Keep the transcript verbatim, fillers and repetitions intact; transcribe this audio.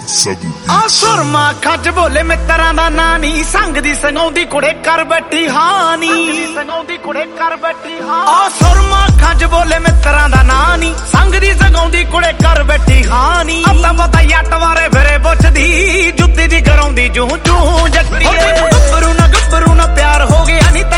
ਆ ਸੁਰਮਾ ਖੱਜ ਬੋਲੇ ਮਿੱਤਰਾਂ ਦਾ ਨਾਂ ਨੀ, ਸੰਗ ਦੀ ਸੰਗਾਉਂਦੀ ਕੁੜੇ ਕਰ ਬੈਠੀ ਹਾਨੀ, ਸੰਗਾਉਂਦੀ ਕੁੜੇ ਕਰ ਬੈਠੀ ਹਾਂ। ਆ ਸੁਰਮਾ ਖੱਜ ਬੋਲੇ ਮਿੱਤਰਾਂ ਦਾ ਨਾਂ ਨੀ, ਸੰਗ ਦੀ ਸੰਗਾਉਂਦੀ ਕੁੜੇ ਕਰ ਬੈਠੀ ਹਾਨੀ। ਅੱਤਾ ਪਤਾ ਜੱਟ ਵਾਰੇ ਫਿਰੇ ਪੁੱਛਦੀ, ਜੁੱਤੀ ਦੀ ਕਰਾਉਂਦੀ ਜੂ ਜੂ ਜੱਟੀਏ। ਗੱਭਰੂ ਨਾ ਗੱਭਰੂ ਨਾ ਪਿਆਰ ਹੋ ਗਿਆ ਨੀ